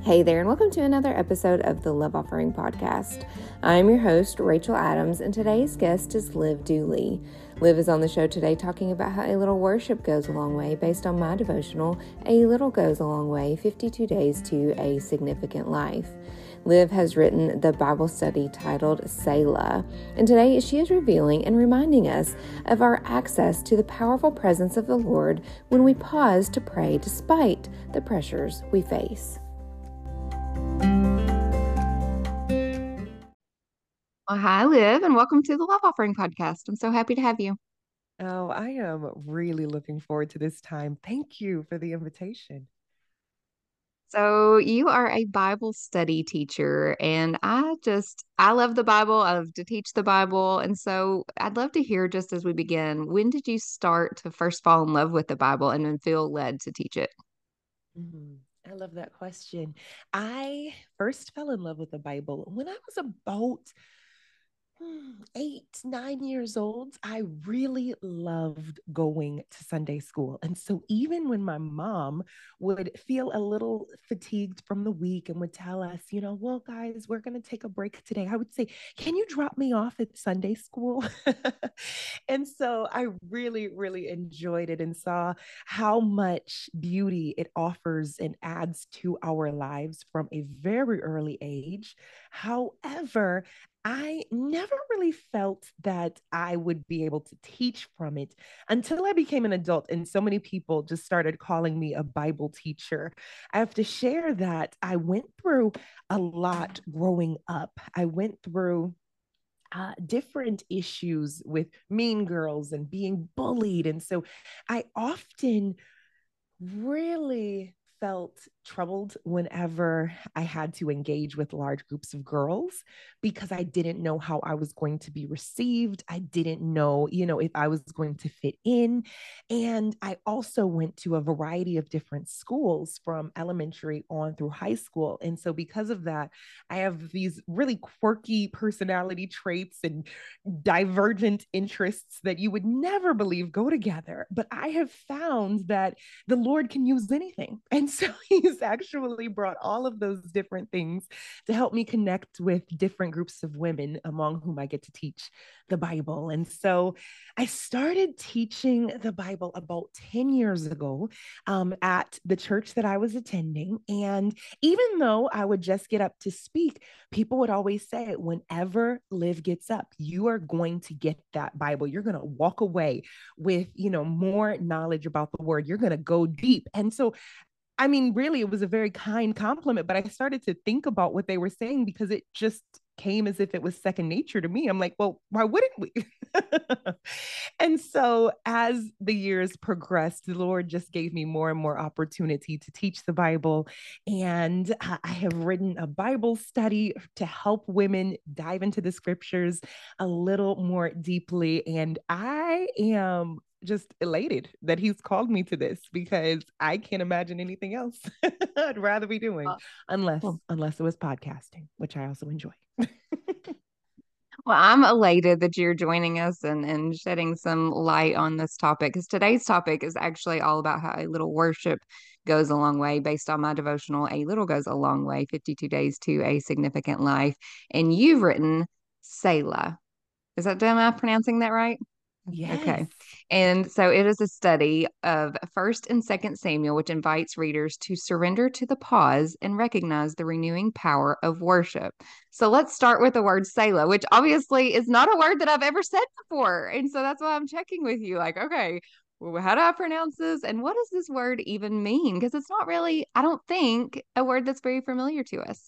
Hey there, and welcome to another episode of the Love Offering Podcast. I'm your host, Rachel Adams, and today's guest is Liv Dooley. Liv is on the show today talking about how a little worship goes a long way based on my devotional, A Little Goes a Long Way, 52 Days to a Significant Life. Liv has written the Bible study titled Selah, and today she is revealing and reminding us of our access to the powerful presence of the Lord when we pause to pray despite the pressures we face. Well, hi, Liv, and welcome to the Love Offering Podcast. I'm so happy to have you. Oh, I am really looking forward to this time. Thank you for the invitation. So, you are a Bible study teacher, and I love the Bible. I love to teach the Bible. And so, I'd love to hear just as we begin, when did you start to first fall in love with the Bible and then feel led to teach it? Mhm. I love that question. I first fell in love with the Bible when I was about 8, 9 years old. I really loved going to Sunday school. And so even when my mom would feel a little fatigued from the week and would tell us, well, guys, we're going to take a break today, I would say, can you drop me off at Sunday school? And so I really, really enjoyed it and saw how much beauty it offers and adds to our lives from a very early age. However, I never really felt that I would be able to teach from it until I became an adult, and so many people just started calling me a Bible teacher. I have to share that I went through a lot growing up. I went through different issues with mean girls and being bullied. And so I often really felt troubled whenever I had to engage with large groups of girls because I didn't know how I was going to be received. I didn't know, if I was going to fit in. And I also went to a variety of different schools from elementary on through high school. And so because of that, I have these really quirky personality traits and divergent interests that you would never believe go together. But I have found that the Lord can use anything. And so he's actually brought all of those different things to help me connect with different groups of women among whom I get to teach the Bible. And so I started teaching the Bible about 10 years ago at the church that I was attending. And even though I would just get up to speak, people would always say, whenever Liv gets up, you are going to get that Bible. You're going to walk away with, more knowledge about the word. You're going to go deep. And so I mean, really, it was a very kind compliment, but I started to think about what they were saying because it just came as if it was second nature to me. I'm like, well, why wouldn't we? And so as the years progressed, the Lord just gave me more and more opportunity to teach the Bible. And I have written a Bible study to help women dive into the scriptures a little more deeply. And I am just elated that he's called me to this because I can't imagine anything else I'd rather be doing unless Well, unless it was podcasting, which I also enjoy. I'm elated that you're joining us and shedding some light on this topic because today's topic is actually all about how a little worship goes a long way based on my devotional, A Little Goes a Long Way, 52 Days to a Significant Life. And you've written Selah. Am I pronouncing that right? Yes. Okay. And so it is a study of First and Second Samuel, which invites readers to surrender to the pause and recognize the renewing power of worship. So let's start with the word Selah, which obviously is not a word that I've ever said before. And so that's why I'm checking with you, like, okay, well, how do I pronounce this? And what does this word even mean? Because it's not really, I don't think, a word that's very familiar to us.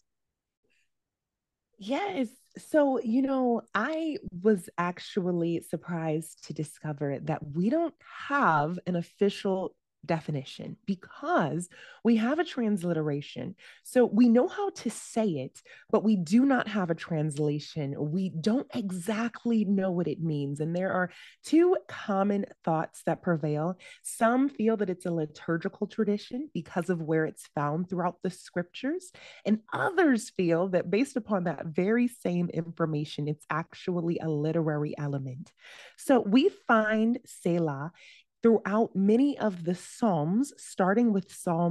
Yes. So, I was actually surprised to discover that we don't have an official definition because we have a transliteration. So we know how to say it, but we do not have a translation. We don't exactly know what it means. And there are two common thoughts that prevail. Some feel that it's a liturgical tradition because of where it's found throughout the scriptures. And others feel that based upon that very same information, it's actually a literary element. So we find Selah throughout many of the Psalms, starting with Psalm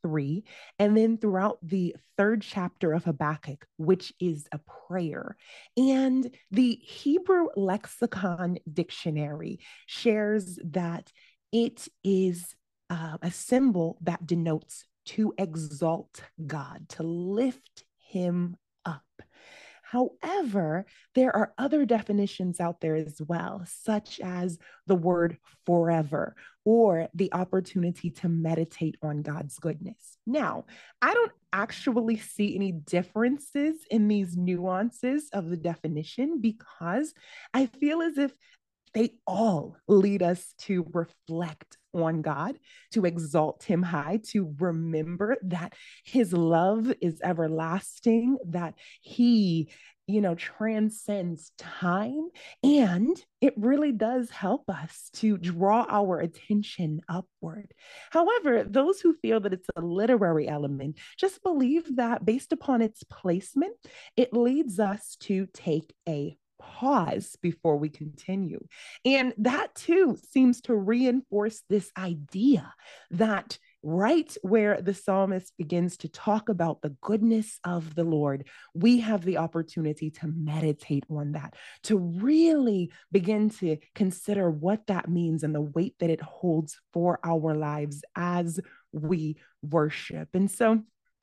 3, and then throughout the third chapter of Habakkuk, which is a prayer. And the Hebrew Lexicon Dictionary shares that it is a symbol that denotes to exalt God, to lift him up. However, there are other definitions out there as well, such as the word forever or the opportunity to meditate on God's goodness. Now, I don't actually see any differences in these nuances of the definition because I feel as if they all lead us to reflect on God, to exalt him high, to remember that his love is everlasting, that he, transcends time. And it really does help us to draw our attention upward. However, those who feel that it's a literary element just believe that based upon its placement, it leads us to take a pause before we continue. And that too seems to reinforce this idea that right where the psalmist begins to talk about the goodness of the Lord, we have the opportunity to meditate on that, to really begin to consider what that means and the weight that it holds for our lives as we worship. And so,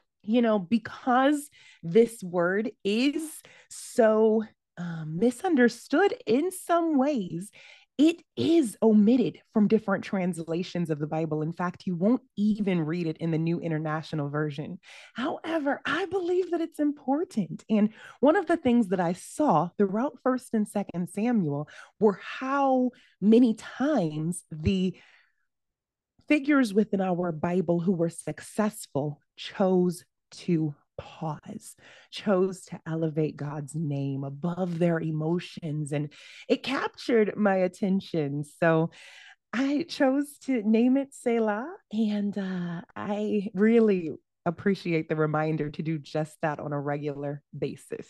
because this word is so misunderstood in some ways, it is omitted from different translations of the Bible. In fact, you won't even read it in the New International Version. However, I believe that it's important. And one of the things that I saw throughout 1st and 2nd Samuel were how many times the figures within our Bible who were successful chose to pause, chose to elevate God's name above their emotions. And it captured my attention. So I chose to name it Selah. And I really appreciate the reminder to do just that on a regular basis.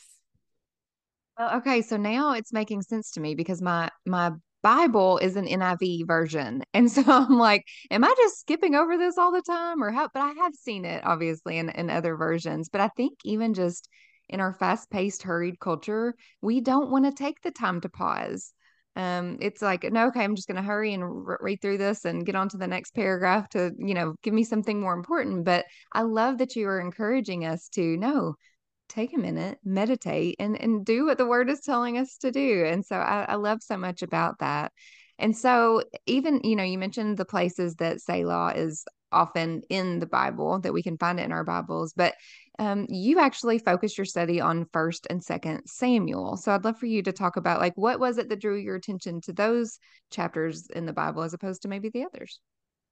Well, okay, so now it's making sense to me because my Bible is an NIV version. And so I'm like, am I just skipping over this all the time or how? But I have seen it obviously in other versions. But I think even just in our fast-paced, hurried culture, we don't want to take the time to pause. It's like, no, okay, I'm just going to hurry and read through this and get on to the next paragraph to, give me something more important. But I love that you are encouraging us to no, take a minute, meditate, and do what the word is telling us to do. And so I love so much about that. And so even, you mentioned the places that Selah is often in the Bible, that we can find it in our Bibles, but you actually focused your study on 1st and 2nd Samuel. So I'd love for you to talk about like what was it that drew your attention to those chapters in the Bible as opposed to maybe the others?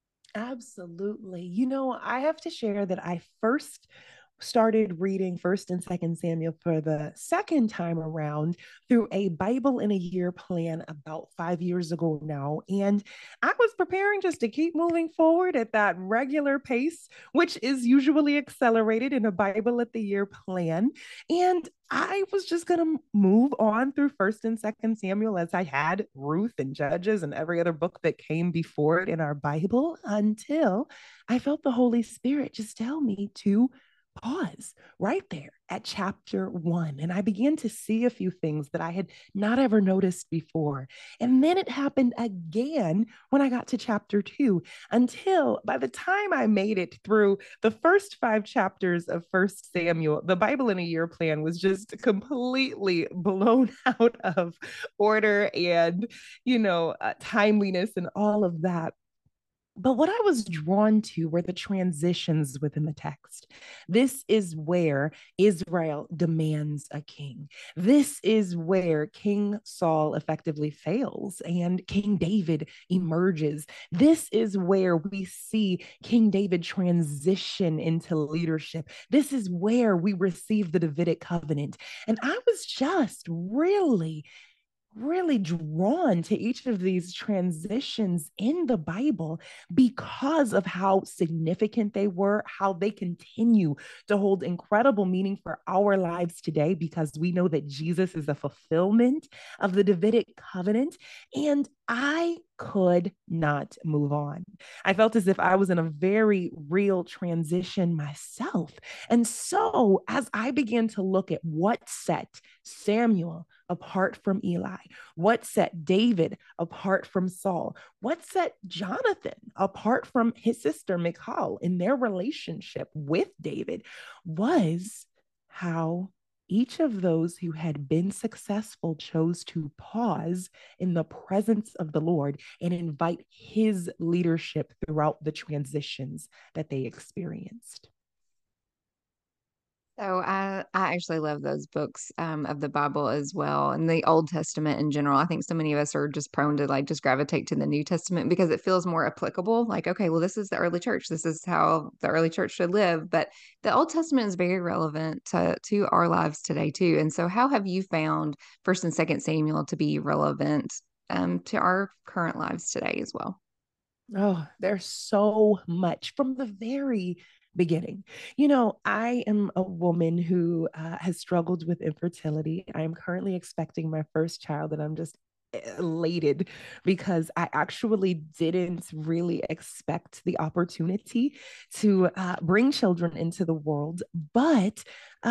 Absolutely. I have to share that I first started reading 1st and 2nd Samuel for the second time around through a Bible in a Year plan about 5 years ago now. And I was preparing just to keep moving forward at that regular pace, which is usually accelerated in a Bible at the Year plan. And I was just going to move on through 1st and 2nd Samuel as I had Ruth and Judges and every other book that came before it in our Bible until I felt the Holy Spirit just tell me to pause right there at chapter 1. And I began to see a few things that I had not ever noticed before. And then it happened again when I got to chapter 2, until by the time I made it through the first 5 chapters of 1st Samuel, the Bible in a Year plan was just completely blown out of order and, timeliness and all of that. But what I was drawn to were the transitions within the text. This is where Israel demands a king. This is where King Saul effectively fails and King David emerges. This is where we see King David transition into leadership. This is where we receive the Davidic covenant. And I was just really drawn to each of these transitions in the Bible because of how significant they were, how they continue to hold incredible meaning for our lives today, because we know that Jesus is a fulfillment of the Davidic covenant. And I could not move on. I felt as if I was in a very real transition myself. And so, as I began to look at what set Samuel apart from Eli, what set David apart from Saul, what set Jonathan apart from his sister Michal in their relationship with David, was how each of those who had been successful chose to pause in the presence of the Lord and invite his leadership throughout the transitions that they experienced. So I actually love those books of the Bible as well, and the Old Testament in general. I think so many of us are just prone to like just gravitate to the New Testament because it feels more applicable. Like, okay, well, this is the early church. This is how the early church should live. But the Old Testament is very relevant to our lives today too. And so, how have you found First and Second Samuel to be relevant to our current lives today as well? Oh, there's so much from the very beginning. I am a woman who has struggled with infertility. I am currently expecting my first child, and I'm just elated because I actually didn't really expect the opportunity to bring children into the world. But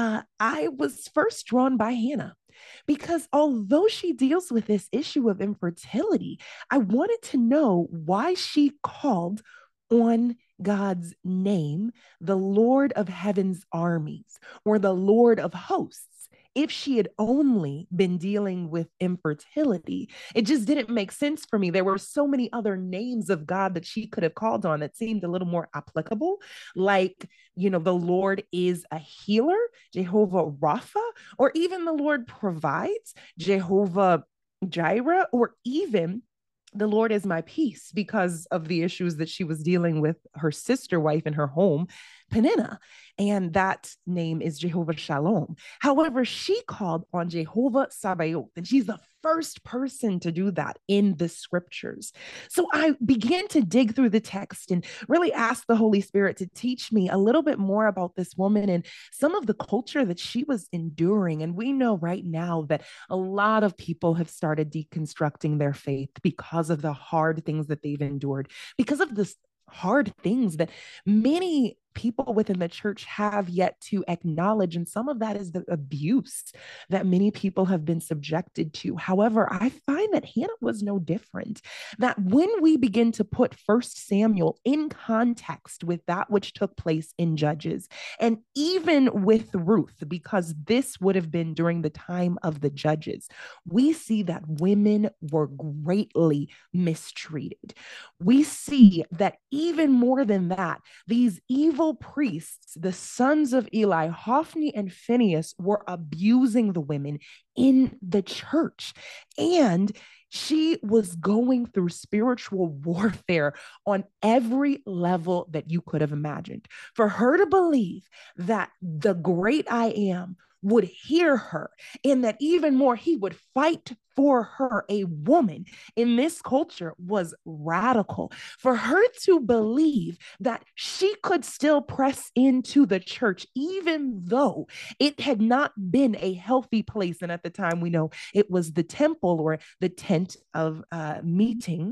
I was first drawn by Hannah because although she deals with this issue of infertility, I wanted to know why she called on God's name, the Lord of Heaven's armies, or the Lord of hosts. If she had only been dealing with infertility, it just didn't make sense for me. There were so many other names of God that she could have called on that seemed a little more applicable, like, the Lord is a healer, Jehovah Rapha, or even the Lord provides, Jehovah Jireh, or even the Lord is my peace, because of the issues that she was dealing with her sister wife in her home, Peninnah. And that name is Jehovah Shalom. However, she called on Jehovah Sabaoth, and she's the first person to do that in the scriptures. So I began to dig through the text and really ask the Holy Spirit to teach me a little bit more about this woman and some of the culture that she was enduring. And we know right now that a lot of people have started deconstructing their faith because of the hard things that they've endured, because of this hard things that many people within the church have yet to acknowledge. And some of that is the abuse that many people have been subjected to. However, I find that Hannah was no different. That when we begin to put First Samuel in context with that which took place in Judges, and even with Ruth, because this would have been during the time of the Judges, we see that women were greatly mistreated. We see that even more than that, these evil priests, the sons of Eli, Hophni and Phinehas, were abusing the women in the church. And she was going through spiritual warfare on every level that you could have imagined. For her to believe that the great I am would hear her, and that even more, he would fight for her, a woman in this culture, was radical. For her to believe that she could still press into the church, even though it had not been a healthy place. And at the time, we know it was the temple or the tent of meeting,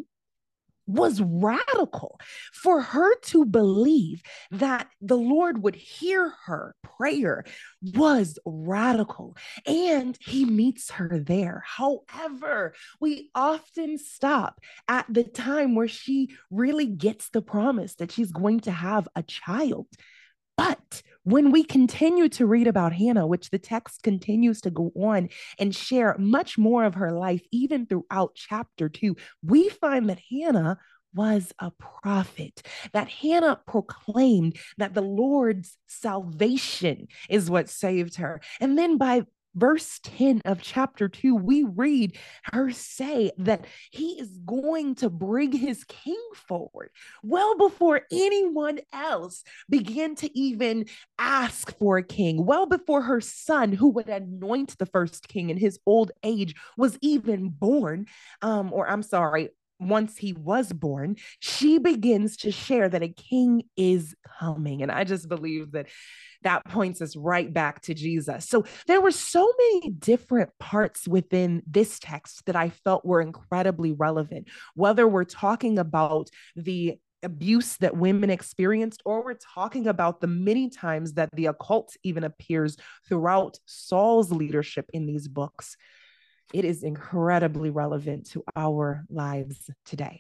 was radical. For her to believe that the Lord would hear her prayer was radical, and he meets her there. However, we often stop at the time where she really gets the promise that she's going to have a child. But when we continue to read about Hannah, which the text continues to go on and share much more of her life, even throughout chapter 2, we find that Hannah was a prophet, that Hannah proclaimed that the Lord's salvation is what saved her. And then by verse 10 of chapter 2, we read her say that he is going to bring his king forward well before anyone else began to even ask for a king, well before her son, who would anoint the first king in his old age, was even born. Or I'm sorry, once he was born, she begins to share that a king is coming. And I just believe that that points us right back to Jesus. So there were so many different parts within this text that I felt were incredibly relevant, whether we're talking about the abuse that women experienced, or we're talking about the many times that the occult even appears throughout Saul's leadership in these books. It is incredibly relevant to our lives today.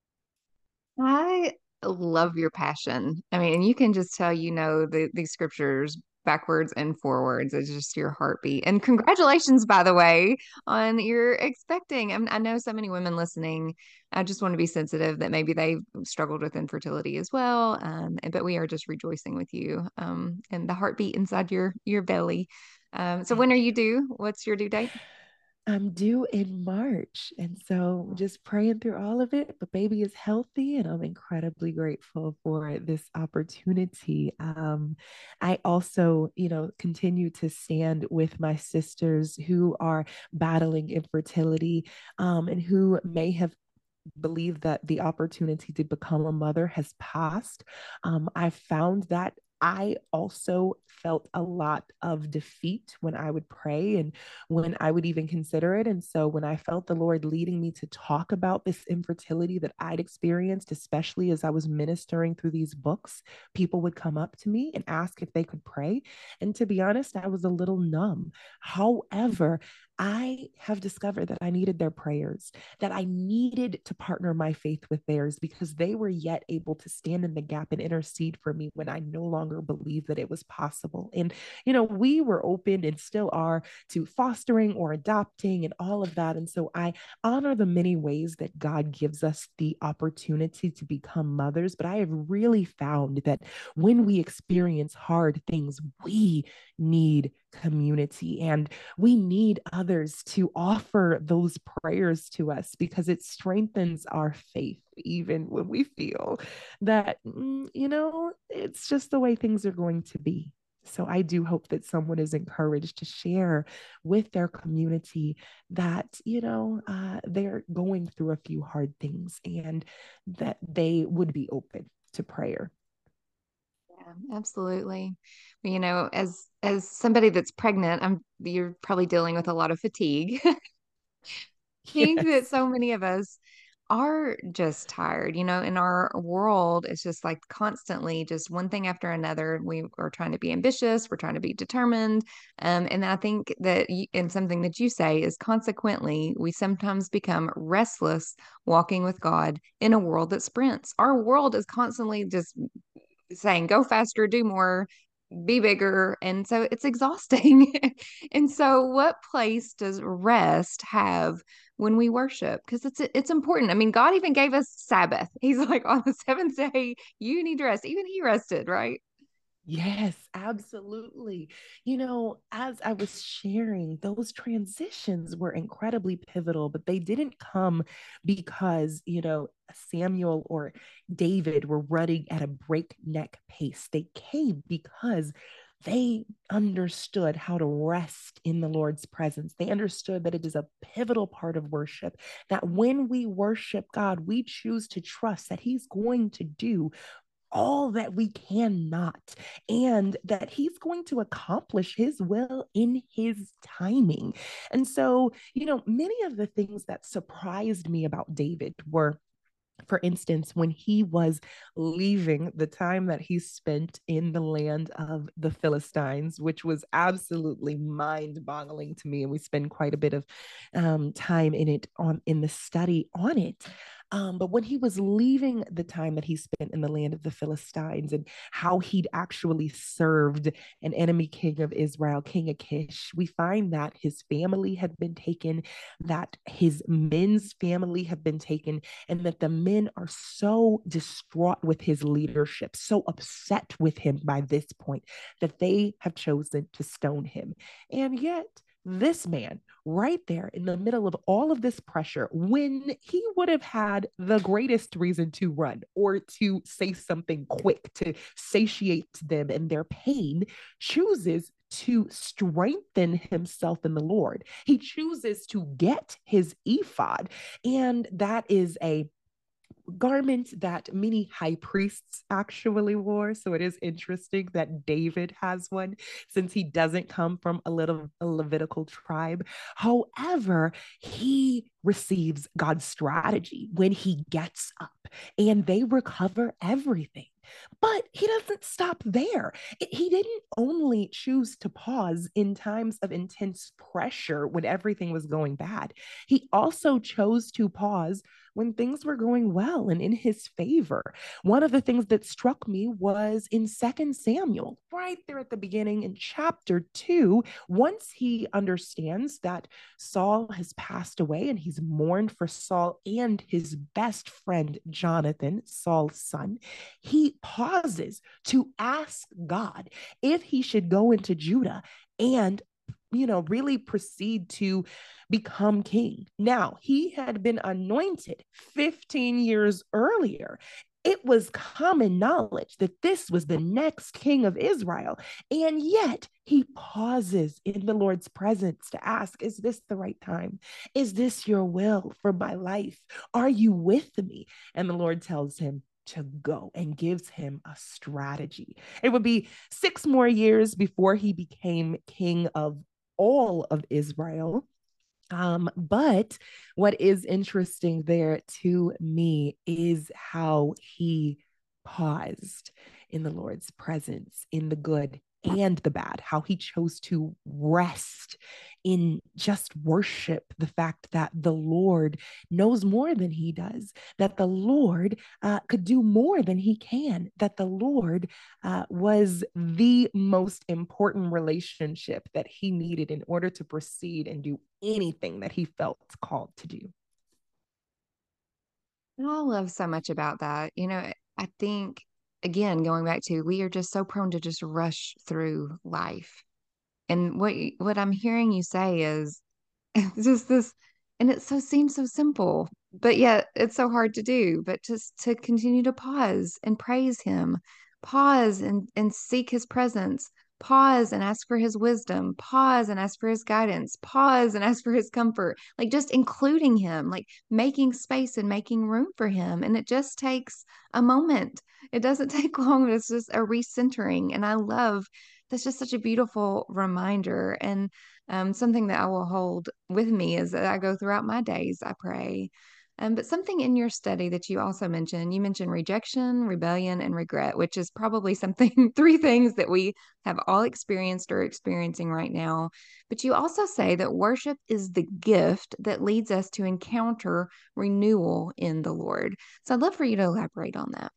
I love your passion. I mean, and you can just tell these scriptures backwards and forwards. It's just your heartbeat. And congratulations, by the way, on your expecting. I know so many women listening. I just want to be sensitive that maybe they've struggled with infertility as well. But we are just rejoicing with you, and the heartbeat inside your belly. So when are Thank you you. due? What's your due date? I'm due in March. And so just praying through all of it. But baby is healthy, and I'm incredibly grateful for this opportunity. I also, continue to stand with my sisters who are battling infertility, and who may have believed that the opportunity to become a mother has passed. I found that I also felt a lot of defeat when I would pray and when I would even consider it. And so when I felt the Lord leading me to talk about this infertility that I'd experienced, especially as I was ministering through these books, people would come up to me and ask if they could pray. And to be honest, I was a little numb. However, I have discovered that I needed their prayers, that I needed to partner my faith with theirs, because they were yet able to stand in the gap and intercede for me when I no longer believed that it was possible. And, we were open and still are to fostering or adopting and all of that. And so I honor the many ways that God gives us the opportunity to become mothers. But I have really found that when we experience hard things, we need community, and we need others to offer those prayers to us, because it strengthens our faith even when we feel that it's just the way things are going to be. So I do hope that someone is encouraged to share with their community that they're going through a few hard things, and that they would be open to prayer. Yeah, absolutely. As somebody that's pregnant, you're probably dealing with a lot of fatigue. Think that Yes. so many of us are just tired. In our world, it's just like constantly just one thing after another. We are trying to be ambitious, we're trying to be determined. And I think that, and something that you say is, consequently, we sometimes become restless walking with God in a world that sprints. Our world is constantly just saying, go faster, do more, be bigger. And so it's exhausting. And so what place does rest have when we worship? Because it's important. I mean, God even gave us Sabbath. He's like, on the seventh day, you need to rest. Even he rested, right? Yes, absolutely. As I was sharing, those transitions were incredibly pivotal, but they didn't come because, Samuel or David were running at a breakneck pace. They came because they understood how to rest in the Lord's presence. They understood that it is a pivotal part of worship, that when we worship God, we choose to trust that He's going to do all that we cannot, and that he's going to accomplish his will in his timing. And so, many of the things that surprised me about David were, for instance, when he was leaving, the time that he spent in the land of the Philistines, which was absolutely mind boggling to me. And we spend quite a bit of time in the study on it. But when he was leaving, the time that he spent in the land of the Philistines, and how he'd actually served an enemy king of Israel, King Achish, we find that his family had been taken, that his men's family had been taken, and that the men are so distraught with his leadership, so upset with him by this point, that they have chosen to stone him. And yet, this man, right there in the middle of all of this pressure, when he would have had the greatest reason to run or to say something quick to satiate them and their pain, chooses to strengthen himself in the Lord. He chooses to get his ephod, and that is a garment that many high priests actually wore. So it is interesting that David has one since he doesn't come from a Levitical tribe. However, he receives God's strategy when he gets up and they recover everything. But he doesn't stop there. He didn't only choose to pause in times of intense pressure when everything was going bad. He also chose to pause when things were going well and in his favor. One of the things that struck me was in Second Samuel, right there at the beginning in chapter 2, once he understands that Saul has passed away and he's mourned for Saul and his best friend Jonathan, Saul's son, he pauses to ask God if he should go into Judah and really proceed to become king. Now, he had been anointed 15 years earlier. It was common knowledge that this was the next king of Israel. And yet he pauses in the Lord's presence to ask, is this the right time? Is this your will for my life? Are you with me? And the Lord tells him to go and gives him a strategy. It would be 6 more years before he became king of all of Israel. But what is interesting there to me is how he paused in the Lord's presence, in the good and the bad, how he chose to rest in just worship the fact that the Lord knows more than he does, that the Lord could do more than he can, that the Lord was the most important relationship that he needed in order to proceed and do anything that he felt called to do. I love so much about that. I think, again, going back to, we are just so prone to just rush through life. And what I'm hearing you say is, it's just this, and it seems so simple, but yet it's so hard to do. But just to continue to pause and praise him, pause and seek his presence, pause and ask for his wisdom, pause and ask for his guidance, pause and ask for his comfort, like just including him, like making space and making room for him. And it just takes a moment. It doesn't take long. It's just a recentering. And I love, that's just such a beautiful reminder. And something that I will hold with me as I go throughout my days, I pray. But something in your study that you mentioned rejection, rebellion, and regret, which is probably something, three things that we have all experienced or experiencing right now. But you also say that worship is the gift that leads us to encounter renewal in the Lord. So I'd love for you to elaborate on that.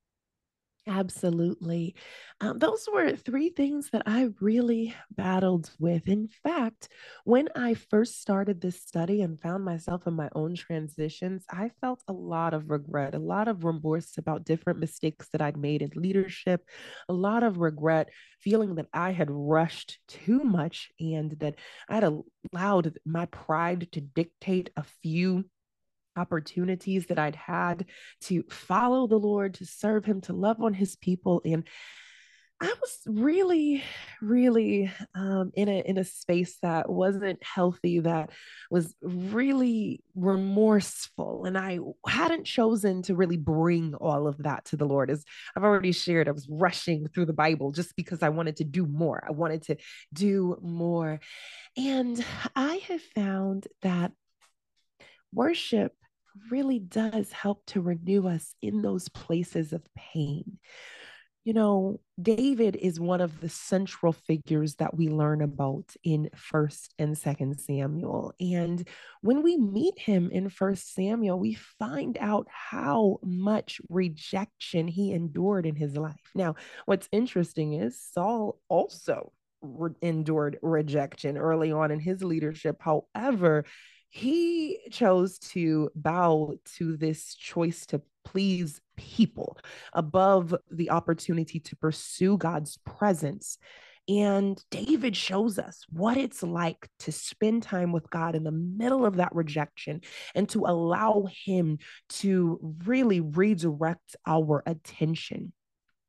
Absolutely. Those were three things that I really battled with. In fact, when I first started this study and found myself in my own transitions, I felt a lot of regret, a lot of remorse about different mistakes that I'd made in leadership, a lot of regret, feeling that I had rushed too much and that I had allowed my pride to dictate a few opportunities that I'd had to follow the Lord, to serve Him, to love on His people. And I was really, really in a space that wasn't healthy, that was really remorseful, and I hadn't chosen to really bring all of that to the Lord. As I've already shared, I was rushing through the Bible just because I wanted to do more. I wanted to do more, and I have found that worship really does help to renew us in those places of pain. David is one of the central figures that we learn about in First and Second Samuel. And when we meet him in First Samuel, we find out how much rejection he endured in his life. Now, what's interesting is Saul also endured rejection early on in his leadership. However, he chose to bow to this choice to please people above the opportunity to pursue God's presence. And David shows us what it's like to spend time with God in the middle of that rejection and to allow Him to really redirect our attention.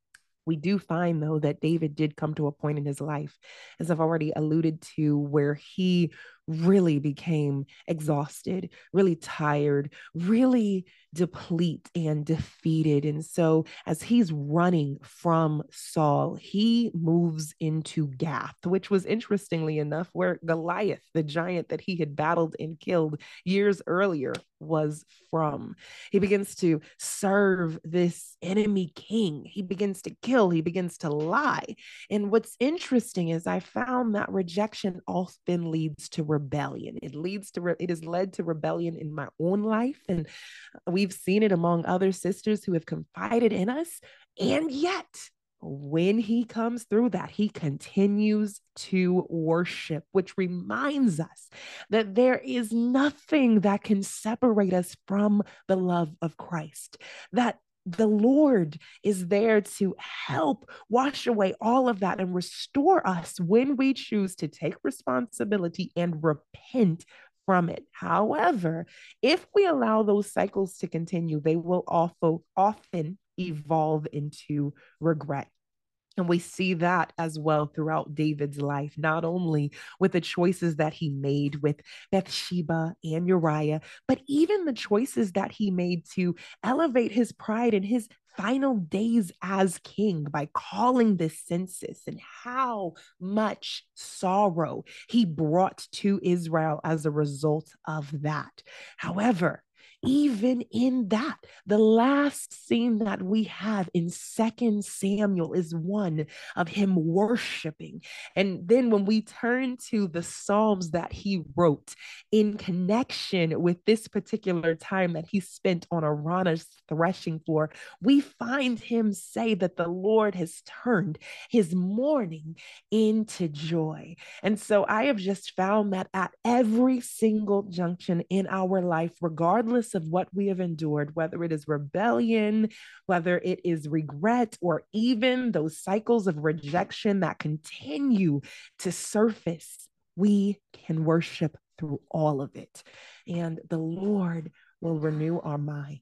We do find, though, that David did come to a point in his life, as I've already alluded to, where he really became exhausted, really tired, really deplete and defeated. And so, as he's running from Saul, he moves into Gath, which was interestingly enough where Goliath, the giant that he had battled and killed years earlier, was from. He begins to serve this enemy king. He begins to kill, he begins to lie. And what's interesting is I found that rejection often leads to rebellion. It has led to rebellion in my own life. And we've seen it among other sisters who have confided in us. And yet, when he comes through that, he continues to worship, which reminds us that there is nothing that can separate us from the love of Christ, that the Lord is there to help wash away all of that and restore us when we choose to take responsibility and repent from it. However, if we allow those cycles to continue, they will also often evolve into regret. And we see that as well throughout David's life, not only with the choices that he made with Bathsheba and Uriah, but even the choices that he made to elevate his pride in his final days as king by calling this census, and how much sorrow he brought to Israel as a result of that. However, even in that, the last scene that we have in Second Samuel is one of him worshiping. And then when we turn to the Psalms that he wrote in connection with this particular time that he spent on Araunah's threshing floor, we find him say that the Lord has turned his mourning into joy. And so I have just found that at every single junction in our life, regardless of what we have endured, whether it is rebellion, whether it is regret, or even those cycles of rejection that continue to surface, we can worship through all of it. And the Lord will renew our minds.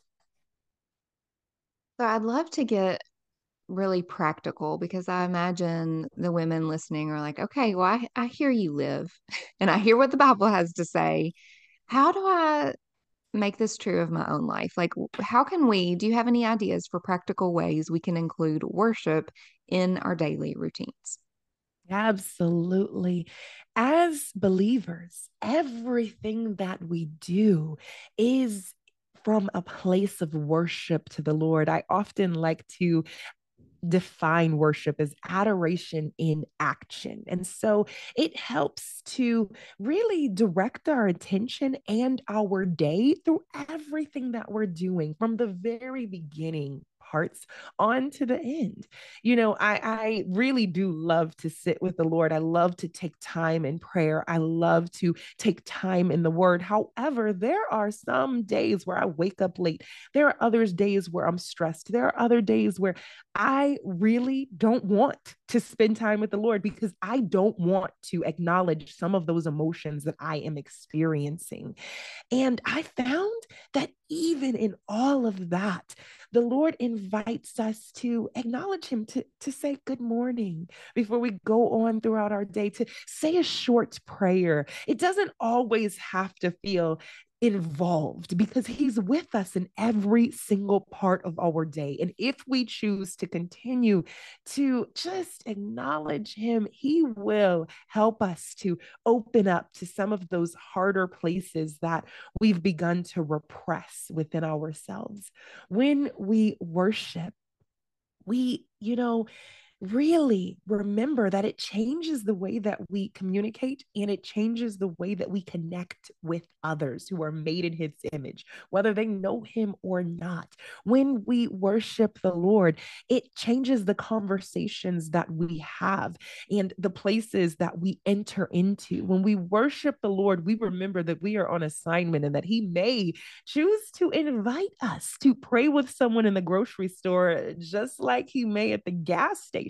So I'd love to get really practical, because I imagine the women listening are like, okay, well, I hear you, Liv, and I hear what the Bible has to say. How do I make this true of my own life? Like, how can do you have any ideas for practical ways we can include worship in our daily routines? Absolutely. As believers, everything that we do is from a place of worship to the Lord. I often like to define worship as adoration in action. And so it helps to really direct our attention and our day through everything that we're doing from the very beginning parts on to the end. I really do love to sit with the Lord. I love to take time in prayer. I love to take time in the word. However, there are some days where I wake up late. There are other days where I'm stressed. There are other days where I really don't want to spend time with the Lord because I don't want to acknowledge some of those emotions that I am experiencing. And I found that even in all of that, the Lord invites us to acknowledge Him, to say good morning before we go on throughout our day, to say a short prayer. It doesn't always have to feel involved because he's with us in every single part of our day. And if we choose to continue to just acknowledge him, he will help us to open up to some of those harder places that we've begun to repress within ourselves. When we worship, we, really remember that it changes the way that we communicate, and it changes the way that we connect with others who are made in his image, whether they know him or not. When we worship the Lord, it changes the conversations that we have and the places that we enter into. When we worship the Lord, we remember that we are on assignment and that he may choose to invite us to pray with someone in the grocery store, just like he may at the gas station.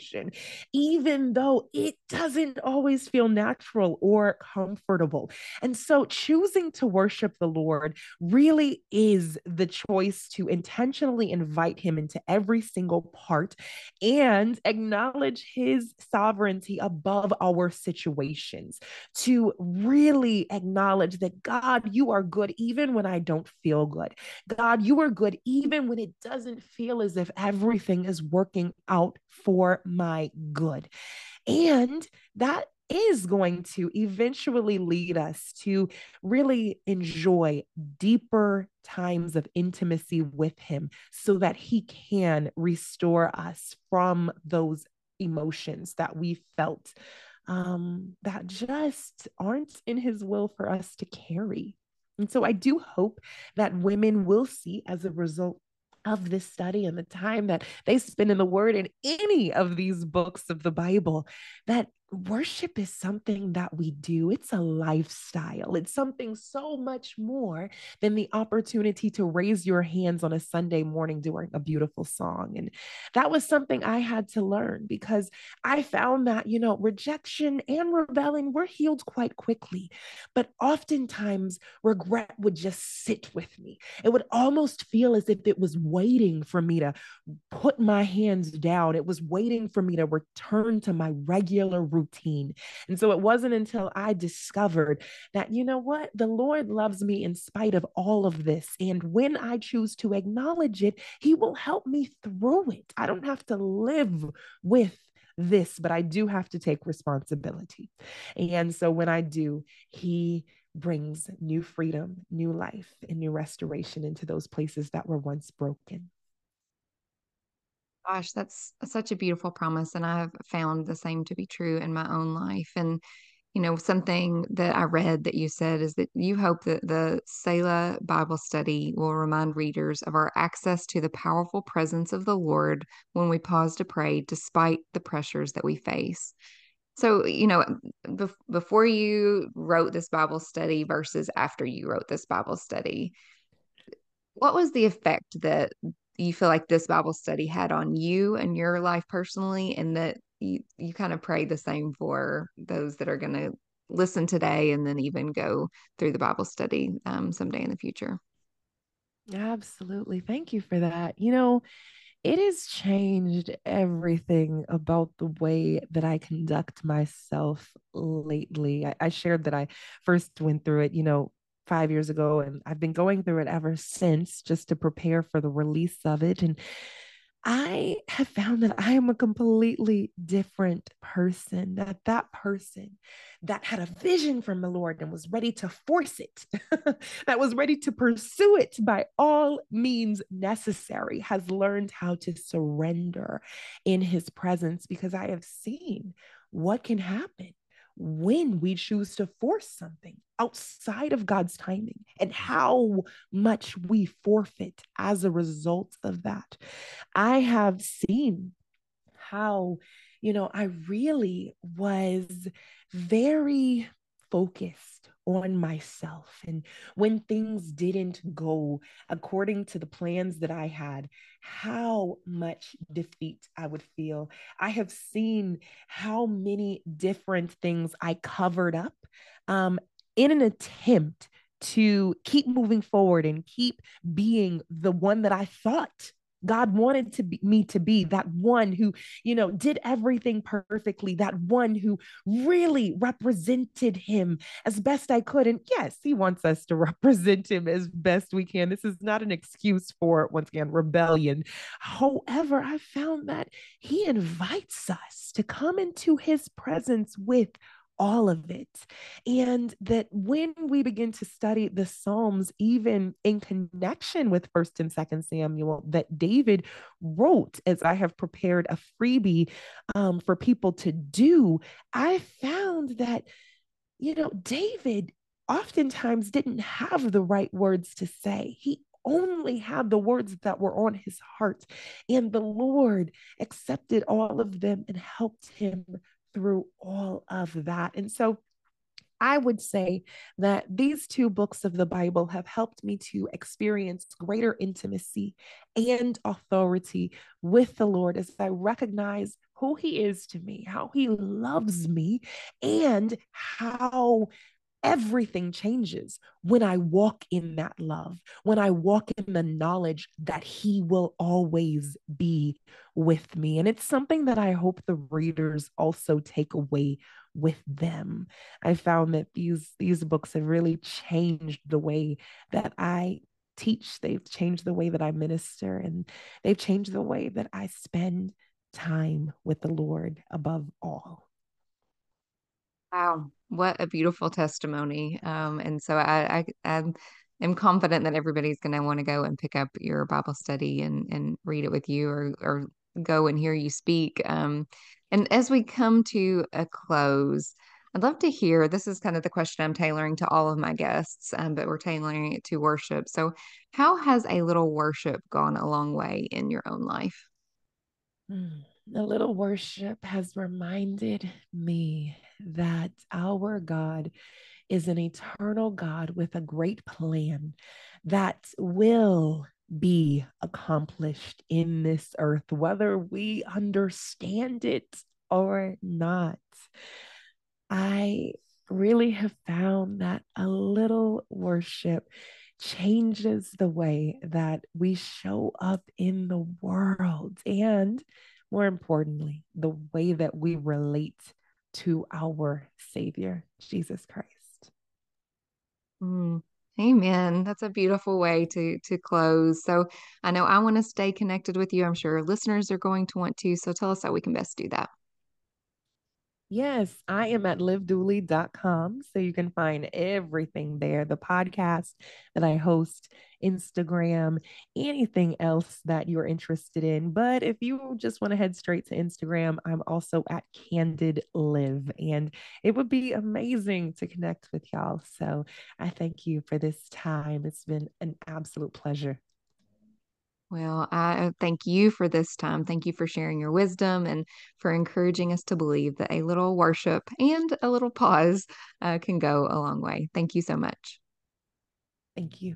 situation, even though it doesn't always feel natural or comfortable. And so choosing to worship the Lord really is the choice to intentionally invite him into every single part and acknowledge his sovereignty above our situations, to really acknowledge that God, you are good even when I don't feel good. God, you are good even when it doesn't feel as if everything is working out for my good. And that is going to eventually lead us to really enjoy deeper times of intimacy with him so that he can restore us from those emotions that we felt that just aren't in his will for us to carry. And so I do hope that women will see, as a result of this study and the time that they spend in the word in any of these books of the Bible, that worship is something that we do. It's a lifestyle. It's something so much more than the opportunity to raise your hands on a Sunday morning during a beautiful song. And that was something I had to learn, because I found that, rejection and rebelling were healed quite quickly. But oftentimes, regret would just sit with me. It would almost feel as if it was waiting for me to put my hands down. It was waiting for me to return to my regular routine. And so it wasn't until I discovered that, you know what, the Lord loves me in spite of all of this. And when I choose to acknowledge it, he will help me through it. I don't have to live with this, but I do have to take responsibility. And so when I do, he brings new freedom, new life, and new restoration into those places that were once broken. Gosh, that's such a beautiful promise. And I've found the same to be true in my own life. And, something that I read that you said is that you hope that the Selah Bible study will remind readers of our access to the powerful presence of the Lord when we pause to pray, despite the pressures that we face. So, before you wrote this Bible study versus after you wrote this Bible study, what was the effect that you feel like this Bible study had on you and your life personally, and that you kind of pray the same for those that are going to listen today and then even go through the Bible study someday in the future? Absolutely. Thank you for that. It has changed everything about the way that I conduct myself lately. I shared that I first went through it, 5 years ago, and I've been going through it ever since, just to prepare for the release of it. And I have found that I am a completely different person, that person that had a vision from the Lord and was ready to force it, that was ready to pursue it by all means necessary, has learned how to surrender in his presence, because I have seen what can happen when we choose to force something outside of God's timing, and how much we forfeit as a result of that. I have seen how, I really was very focused on myself. And when things didn't go according to the plans that I had, how much defeat I would feel. I have seen how many different things I covered up um, in an attempt to keep moving forward and keep being the one that I thought God wanted me to be, that one who, did everything perfectly, that one who really represented him as best I could. And yes, he wants us to represent him as best we can. This is not an excuse for, once again, rebellion. However, I found that he invites us to come into his presence with all of it. And that when we begin to study the Psalms, even in connection with First and Second Samuel, that David wrote, as I have prepared a freebie for people to do, I found that, David oftentimes didn't have the right words to say. He only had the words that were on his heart. And the Lord accepted all of them and helped him through all of that. And so I would say that these two books of the Bible have helped me to experience greater intimacy and authority with the Lord, as I recognize who he is to me, how he loves me, and how everything changes when I walk in that love, when I walk in the knowledge that he will always be with me. And it's something that I hope the readers also take away with them. I found that these books have really changed the way that I teach. They've changed the way that I minister, and they've changed the way that I spend time with the Lord above all. Wow, what a beautiful testimony. And so I am confident that everybody's going to want to go and pick up your Bible study and read it with you, or go and hear you speak. And as we come to a close, I'd love to hear, this is kind of the question I'm tailoring to all of my guests, but we're tailoring it to worship. So how has a little worship gone a long way in your own life? A little worship has reminded me that our God is an eternal God with a great plan that will be accomplished in this earth, whether we understand it or not. I really have found that a little worship changes the way that we show up in the world, and more importantly, the way that we relate to our Savior, Jesus Christ. Mm, amen. That's a beautiful way to close. So I know I want to stay connected with you. I'm sure listeners are going to want to. So tell us how we can best do that. Yes, I am at livedooley.com. So you can find everything there, the podcast that I host, Instagram, anything else that you're interested in. But if you just want to head straight to Instagram, I'm also at Candid Live. And it would be amazing to connect with y'all. So I thank you for this time. It's been an absolute pleasure. Well, I thank you for this time. Thank you for sharing your wisdom and for encouraging us to believe that a little worship and a little pause can go a long way. Thank you so much. Thank you.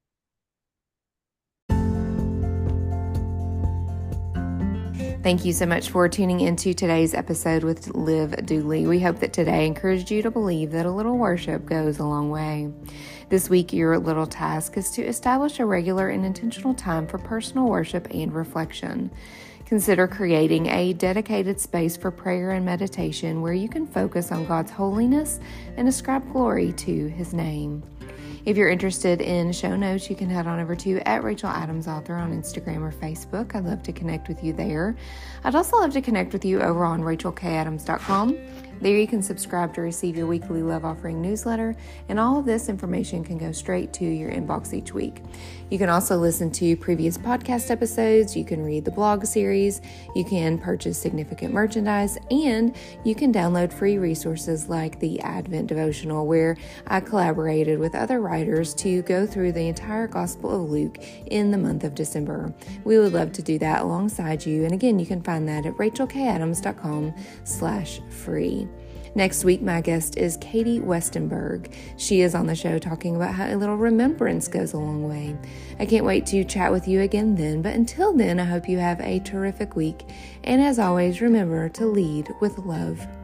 Thank you so much for tuning into today's episode with Liv Dooley. We hope that today encouraged you to believe that a little worship goes a long way. This week, your little task is to establish a regular and intentional time for personal worship and reflection. Consider creating a dedicated space for prayer and meditation where you can focus on God's holiness and ascribe glory to His name. If you're interested in show notes, you can head on over to @RachelAdamsAuthor on Instagram or Facebook. I'd love to connect with you there. I'd also love to connect with you over on RachelKAdams.com. There you can subscribe to receive your weekly Love Offering newsletter, and all of this information can go straight to your inbox each week. You can also listen to previous podcast episodes, you can read the blog series, you can purchase significant merchandise, and you can download free resources like the Advent Devotional, where I collaborated with other writers to go through the entire Gospel of Luke in the month of December. We would love to do that alongside you, and again, you can find that at rachelkadams.com/free. Next week, my guest is Katie Westenberg. She is on the show talking about how a little remembrance goes a long way. I can't wait to chat with you again then, but until then, I hope you have a terrific week. And as always, remember to lead with love.